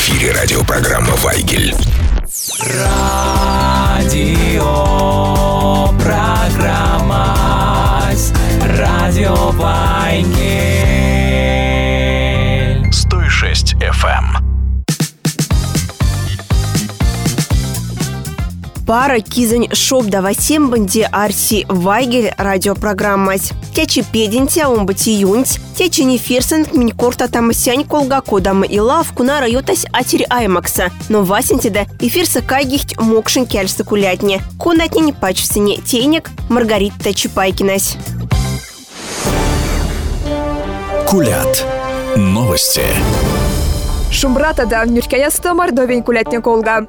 эфире радиопрограмма «Вайгель». Радиопрограмма «Радио Вайгель». 106 FM. Пара кизань шоп давасем банди арси Вайгель радиопрограммась. Тячи пединтя умбати юнть, тячи не фирсент минькорта тамасянь колга кодам и лав куна райотась атери аймакса. Но васентида и фирса кайгихть мокшин кяльса кулятне. Кунатни не пачсине тейник Маргарита Чапайкинась. Кулят. Новости. Шумбрата да нюркаяста мордовень кулятня колга.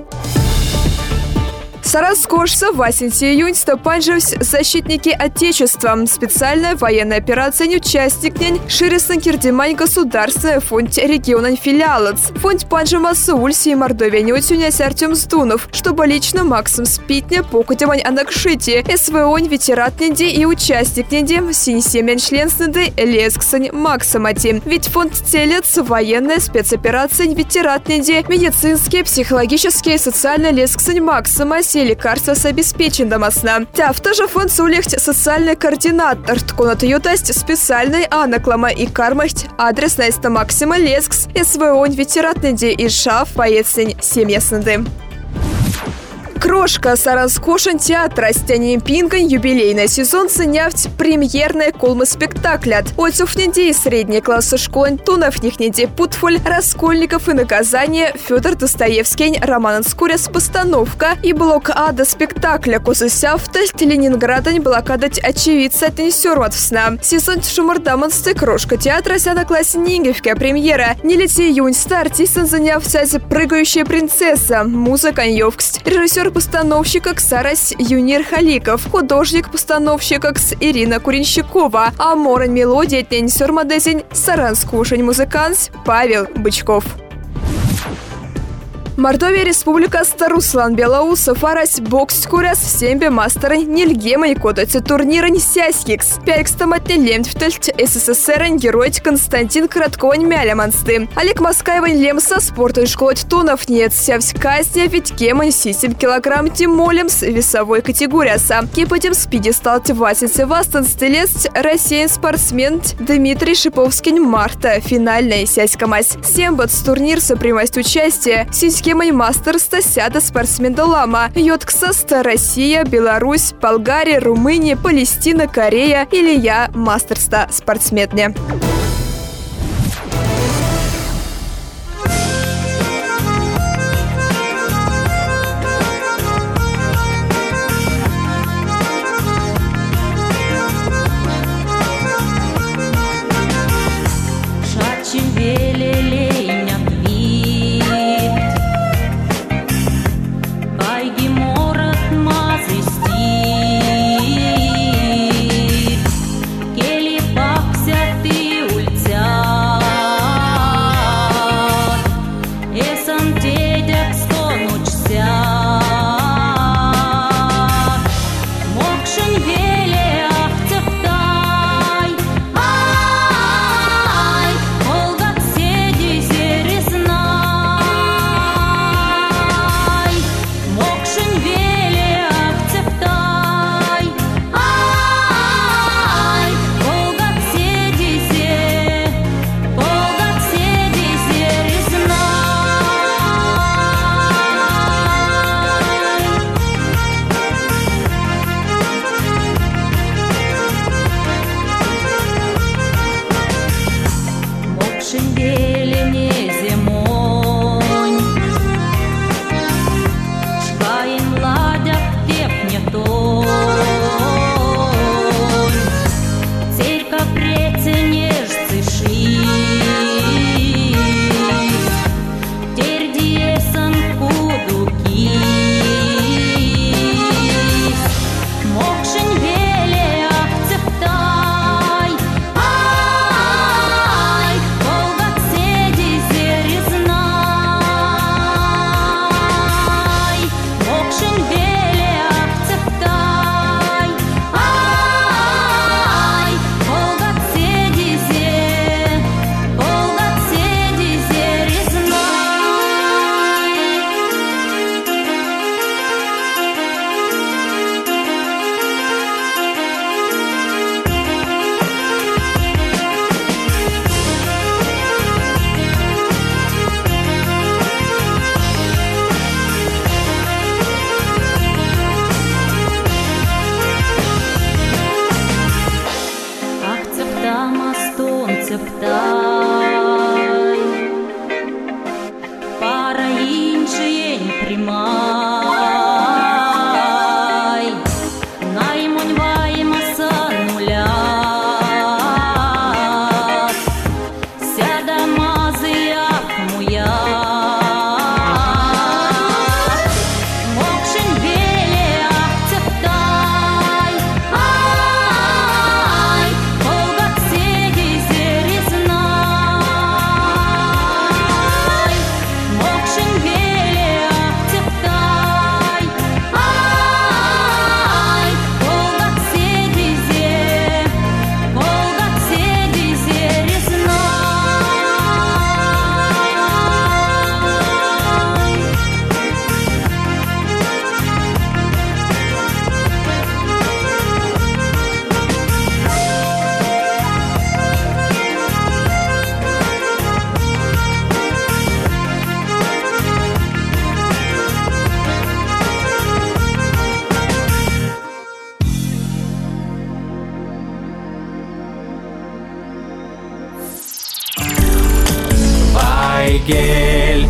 Сараскошса в июнь стопанжевсь защитники Отечества. Специальная военная операция не участникнень ширесан кирдимань государственный фонд региона филиалец. Фонд панжема Саульси и Мордовия не утюнясь Артем Сдунов, чтобы лично Максим Спитня покутевань анакшити. СВОнь ветератненди и участникненди синесемян членснеды лесксань Максимати. Ведь фонд целец военная спецоперация ветератненди медицинские, психологические, социальные лесксань Максима лекарства с обеспечен домосна. Тяв тоже фонд сулехть социальный координатор. Тконат ютасть специальный анаклама и кармахть адресная Максима Лескс СВОнь ветератнеди и шаф поецень семьяснеды. Крошка Саранскошен театра стянем пингань юбилейный сезон ценявть премьерная колмы спектаклят. Ольцов неди средней классы школы тунов них неди путфоль раскольников и наказание Федор Достоевский Роман Скуряс постановка и блок А до спектакля Козысявтальт Ленинградань блокадать очевидца тенсермат в сна. Сезон шумардамансты крошка театра ся на классе Нингевка премьера. Не лети июнь артистом занявся прыгающая принцесса. Музыка Йовкст. Режиссер постановщика Ксарас Юнир Халиков, художник-постановщика Ирина Куренщикова, а морань мелодия тенсер модезень Саранскушень музыкант Павел Бычков. Мордовия Республика Старуслан Белоусов арась бокс куряс сембе мастеры нельгема и кодати турнирань сяськикс. Пялькстаматне лемтфтельт СССР герой Константин Кратковань Мялямансты. Олег Маскаевань лемса спорту и школоть тунов нет. Сявсь казня ведь гемань 7 килограмм тимолем с весовой категорияса. Кипатем с пьедестал тевасице вастан-стелец россиян спортсмен Дмитрий Шиповский Марта. Финальная сяська-мась. Сембат с турнир сопримость участия. Сиськи мастер стасяда спортсмен Далама. Йотксаста Россия, Беларусь, Болгария, Румыния, Палестина, Корея или я мастерста спортсменне. Келипакся ты акцептай, пара іншої примай, наймонь ваймаса нуля, сяда мазия моя. Вайгель.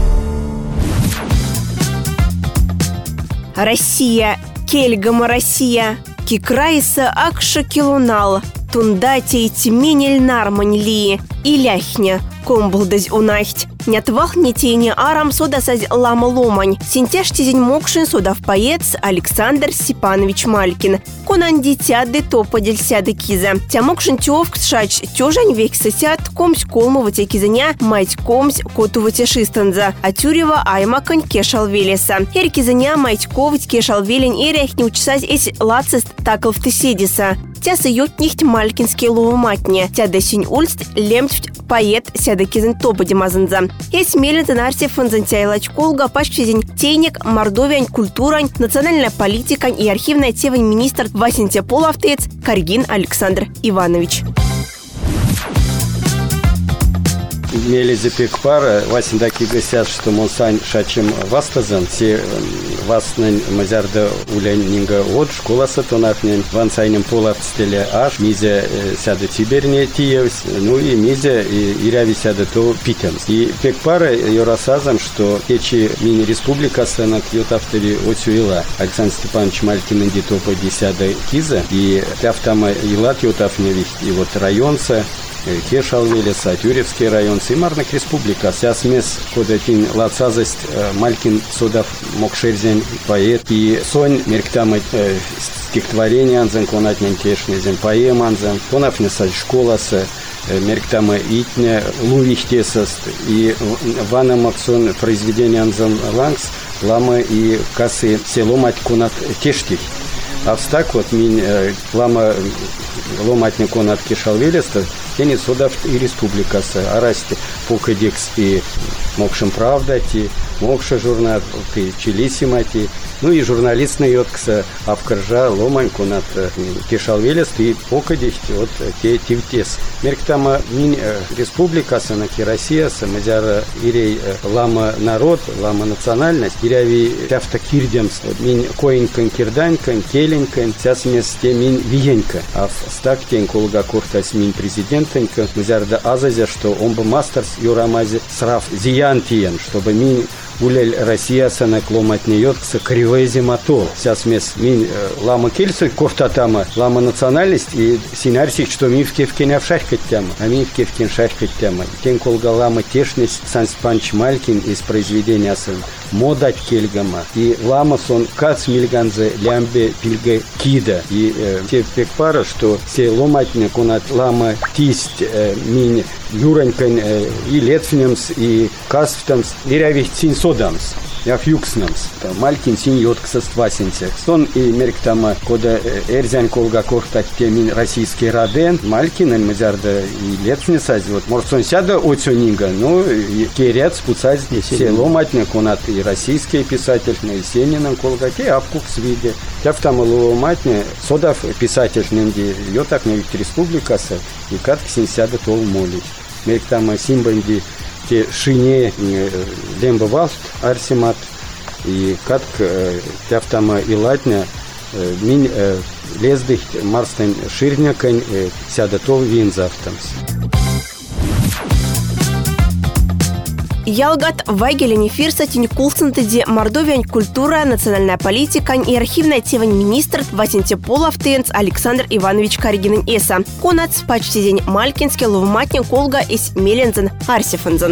Россия, Кельгама Россия, Кикраиса Акша Килунал, Тундати Тьменель Нарманьли, Иляхня, Комблдазь Унахть, Нятвах не тени арам содасазь лама ломань, Синтяж тизень мокшин содав поец Александр Степанович Малькин, Конан дитя де топадель сяды киза, Тямокшин тёвк шач тёжань век сосят, Комсь колмова те кизаня, мать комсь котува те шистанза, а тюрева аймакань кешал велеса. Эр кизаня мать ковыть кешал велень эрях не учесать эсь лацест такал в теседиса. Тя сают нихть малькинские ловоматня, тя десень ульст лемть поэт сяда кизен топади мазанза. Есть мелен занарси фанзантяй лачколга пашчизень тейник, мордовиань культурань, национальная политика и архивная тевань министр Васинтя Половтец Каргин Александр Иванович. Мелизе пекпара, Васиндаки гасят, что монсань шачем вастазан, все вастнань мазярда улянинга от школа сатонахнен, вансайнем половстеле аж, мизя сяда тиберне тиевс, ну и мизя и иряви сяда то питемс. И пекпара yorasazam, что течи мини-республика санак йотавтери отсюила. Александр Степанович Малькин инди топа десяда киза, и тавтама илат йотавневих, и вот районца, Кешалвелеса, Тюревский район, Симарных республика. Вся смесь кодатин лацазость Малькин Судов Мокшерзен поэт и Сонь мерктамы стихотворение анзен клонатнен кешнезен поэм анзен тонафнесаль школасы мерктамы итне лувихтесост и вана максон произведение анзен лангс лама и касы село мать кунат тештих. Австак вот мин лама ломатня конат кешалвелеста тени Судов и республикасы арасти покадекс и мокшим правдати мокша журнал и челисимати ну и журналист найоткса авкаржа ломань конат кешалвелест и покадехти от те тивтес мерктама мин республикасы на Россия самадяра ирей лама народ лама национальность иряви тяфта кирдемс мин коинкан кирданькан келенькан сейчас вместе мин виенька а стак тень колга куртас мин президентенька мазярда азазя что он бы мастерс юрамази срав зиянтиен чтобы мин улель Россия санак ломать не йоткса кривези мотор. Сейчас вместе мин лама кельсы кофтатама лама национальность и синарсик что мин в кевкене авшахкать тема а мин в кевкен шахкать тема. Тень колга лама тешность Санспанч Малькин из произведения сын модать кельгама и лама сон кац мильганзе лямбе пильга кида и те пекпара что все ломатня конат лама тисть мин юранькан и летфнемс и касфтамс и рявих синсодамс як юкснамс Малькин син йоткса ствасинце сон и мерктама кода эрзян колга корта темин российский раден Малькин мазярда и летфнесаз вот морсон сяда оцюнинга ну керят спуцать все ломатня конат и российский писатель на Есениным колга те апкукс виде тяфтама ломатня содав писатель ненди йотак на республикаса и катк син сяда тол молить мерктама симбанди те шине лембаваст арсимат и катк тяфтама и латня мин лездых марстен ширнякань сядатов винзавтамс. Ялгат Вайгелене фирса тинькулсынтыде Мордовиан культура, национальная политика и архивная тевань министр Васенте Половтенц Александр Иванович Каргинен Эса. Конац почти день Малькинский ловматня колга из Мелензен Арсифензен.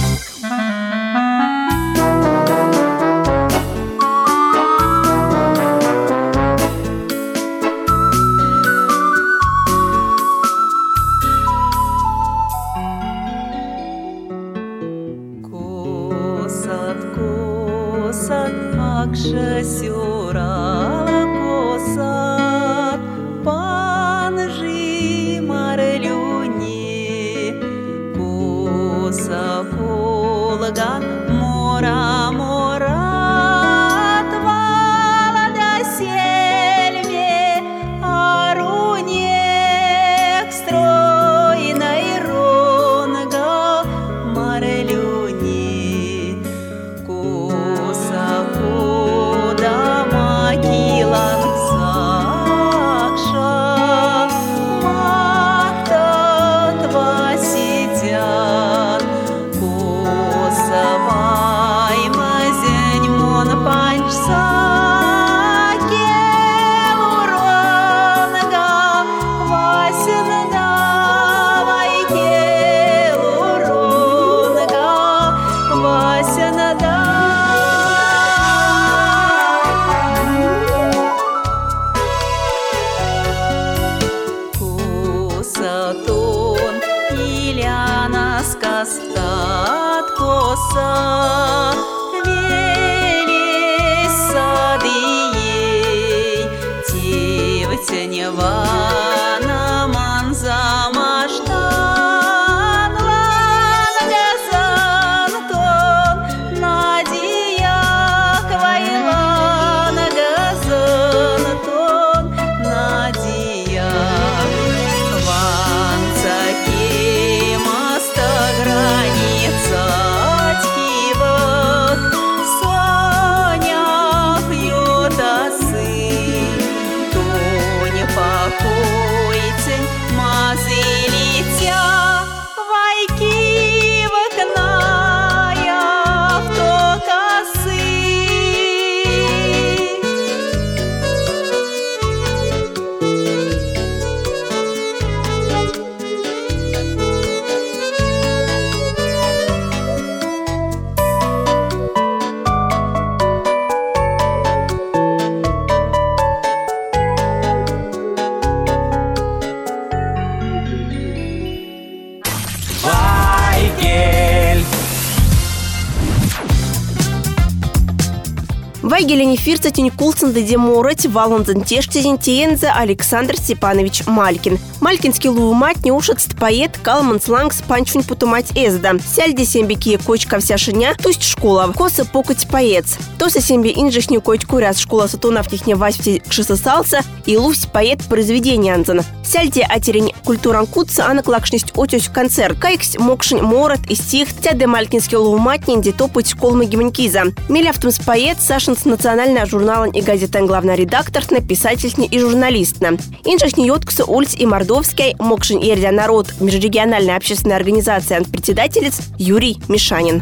Вайгелене фирса тинькулсынды деморать валанзан тештезен теензе Александр Степанович Малькин. Малькинский лувмать не ушатст поэт калман сланг спанчунь путумать эзда. Сяльде сембеки кочка вся шиня, тусть школа, косы покать поэц. Тоса сембе инжишню коть куряс школа сатунав техне васьки кшисысалса и лусть поэт произведения анзана. Сяльде атерень культуран кутса анаклакшнисть отёсь концерт. Кайкс мокшень морот и стих тяде Малькинский лувмать ненде топать колмы гименкиза. Мелявтумс поэт Сашинс национальная журнала и газета главный редактор, написательный и журналист. Инжишни йоткуса Ульц и Мордовский мокшень ердя народ межрегиональная общественная организация председателец Юрий Мишанин.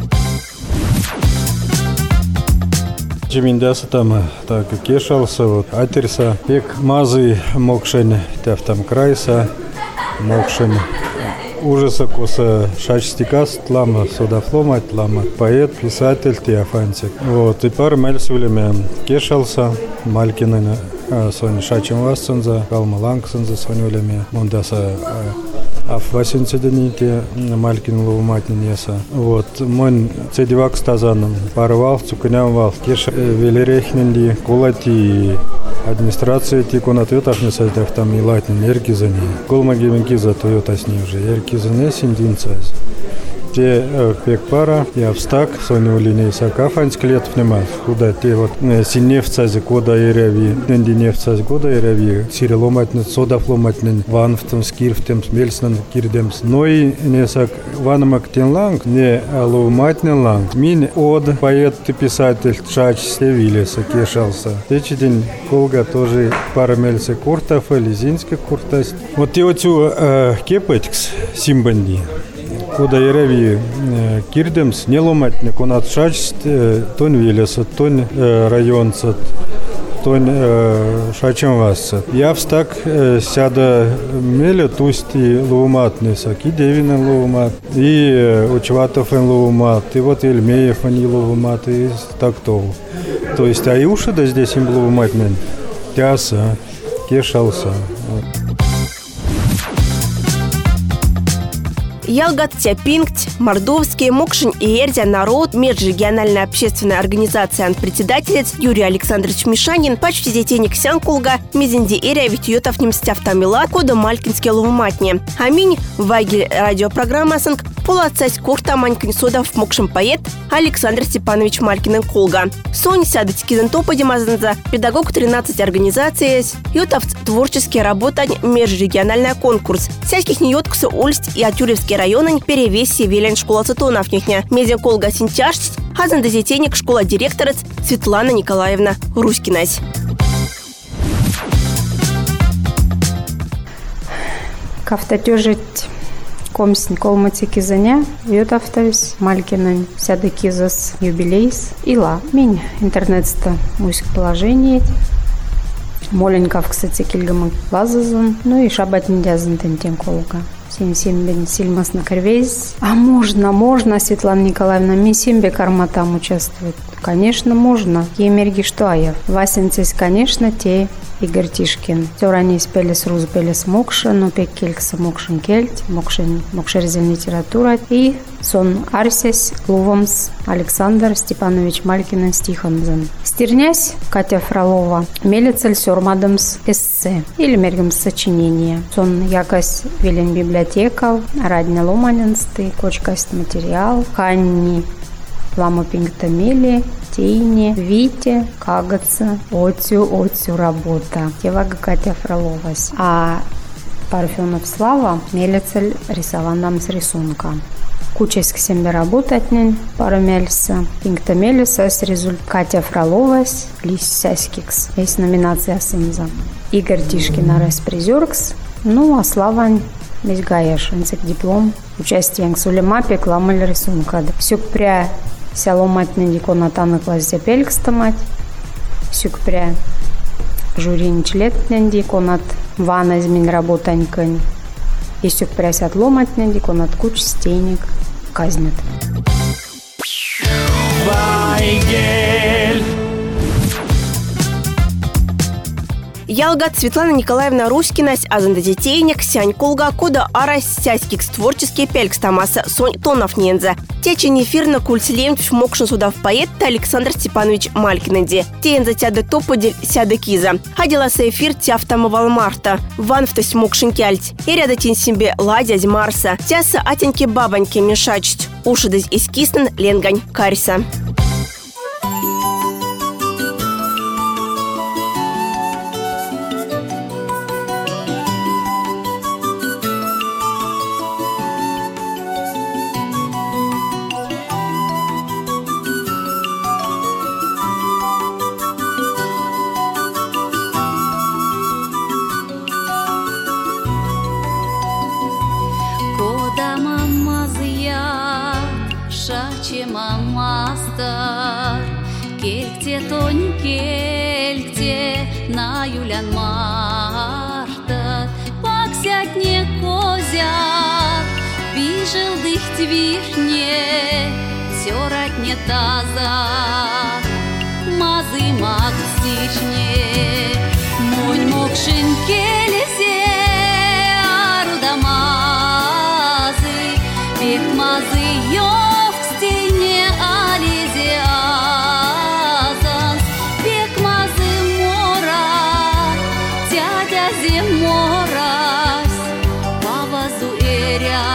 Жеминдяса там так кешался, вот атерса, пек мазы мокшень, тефтам крайса, мокшень ужаса коса шачстикас, тлама содафлома, тлама поэт, писатель, теофантик. Вот, и пар мельсулеме кешался, Малькинен, сони шачем васценза, калма лангсенза, сонюлеме, мондаса Афвасинцидените Малькин ловматнинеса. Вот, мон цедивак стазаном парвал, цукнявал, кеш велерехненди, кулати администрация тикон ответов не создав там и латин эркизани. Колмаги венкиза тойота с ней уже эркизане синдинцаз. Те пекпара и абстак сони улине сакафанс клетов нема. Куда те вот синевцази кода иряви, ненди нефцази кода иряви, сириломатный, содафломатный, ванфтом, скирфтем, смельснен, кирдемс. Но и не сак ванамак тенланг, не ловматный ланг. Мин од поэт писатель Чач Севилеса кешался. Течи день колга тоже парамельцы куртов, лизинских куртас. Вот те вот кепетькс симбанди. куда ереви кирдемс не ломатник, он отшачит, тон вилесат, тон районцат, тон шачем васат. Я встак сяда меле тусти ловуматный сак, и девинен ловумат, и учватофен ловумат, и вот Ильмеев они ловумат, и так то. То есть, а и уши да здесь им ловуматмен, тяса, кешался. Ялгат Тяпингт, Мордовский, Мокшин и Эрдя народ, межрегиональная общественная организация председателец Юрий Александрович Мишанин, почти детейник Сянкулга, Мизинди Эря Витьютов Немстявтамила, Кода Малькинский Ловуматни. Аминь, Вайгель радиопрограмма Санк, Полацась Курта Манькин Содов Мокшин поэт Александр Степанович Малькин Колга. Сонь сядать Кизентопа Димазанза, педагог 13 организаций, Ютов творческие работы, межрегиональный конкурс. Сядьких Ньоткуса Ольсть и Атюревский районы перевеси велен школа цитоновнихня. Медиа Колга Синтяшт, Хазан дезетейник школа директорец Светлана Николаевна Руськинась. Кафтатёжить комсин колмати кизаня, ютавтавис, малькинен сяды кизас юбилейс, ила. Минь интернет-ста муськ положение. Моленькав, кстати, кильгамак лазазан, ну и шабат ниндязан тентен колга. Сим бен сильмас на корвейс. А можно, Светлана Николаевна, ми симбе карма там участвует. Конечно, можно. Емерги что ая. Васенцис, конечно, те Игорь Тишкин. Тёрани спелес рус белес мокша, но пек келькса мокшин кельт, мокшерзен литература. И сон арсес лувомс Александр Степанович Малькин стиханзен. Стернясь Катя Фролова, мелецель сёрмадамс эссе или мергамс сочинение. Сон якось велен библиотека, радня ломаненсты, кочкаст материал, ханни Ламу пингтамели, тейни, вите, кагаца, отцю работа. Тевага Катя Фроловась. А Парфенов Слава мелецель рисован нам с рисунка. Куческ семья работать не парамельса. Пингтамелиса с результат Катя Фроловась, лис сяськикс. Есть номинация сынза. Игорь Тишкин распризеркс. Ну, а Слава без гаеш, диплом. Участие в сулемапе, кламаль рисунка. Все пря сяломать на диконатаны класс запелькстамать. Сюкпря жюри члет на диконат вана измен работанькань. И сюкпря сятломать на диконат куч стейник казнет. Вайгель. Ялгат Светлана Николаевна Руськинась, азанда детейник, Сянь Колга, Кода Арас, Сяськикс, творческие пелькстамаса, Сонь Тонов Ненза. Течи нефирно кульцелемтв Мокшин Судав поэт Александр Степанович Малькиненди. Тенза тяда топодель сяда киза. Ходила со эфир тяфтамовал Марта. Ванфтась Мокшин кяльть. И ряда тень себе ладязь Марса. Тяса атеньки бабаньки мешачть. Ушидась искиснен ленгань карьса. Келькте тонь келькте на юлян марта, паксят не козят, бижел дых твишне, сёрат не таза, мазы мак стишне, монь мокшин келесе, аруда мазы, пек мазы ёв к стене ализе. Морась по вазу эря,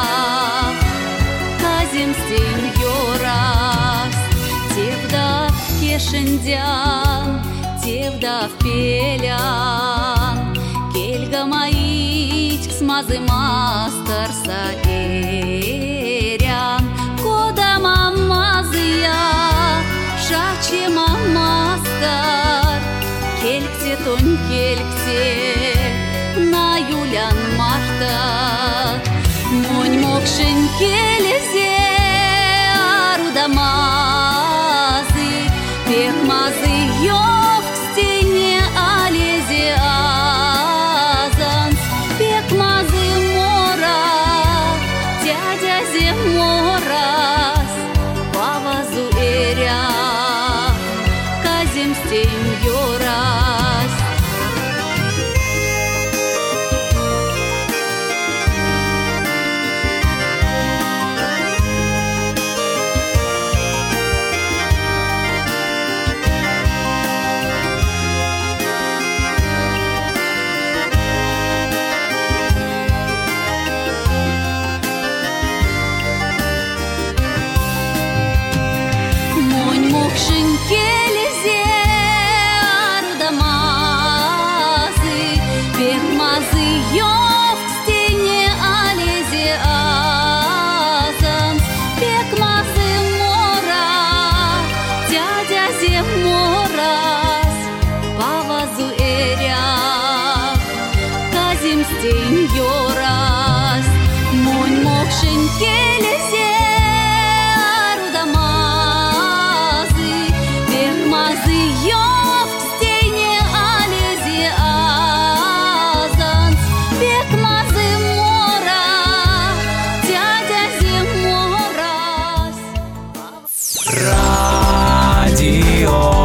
казим стен йорас, тевда кешендян, тевда в пелян, кельга маить к смазы мастерса эрян, кода мамазия, шаче мамастер, келькте тонь келькте. На юлян марта, монь мокшин келе. радио.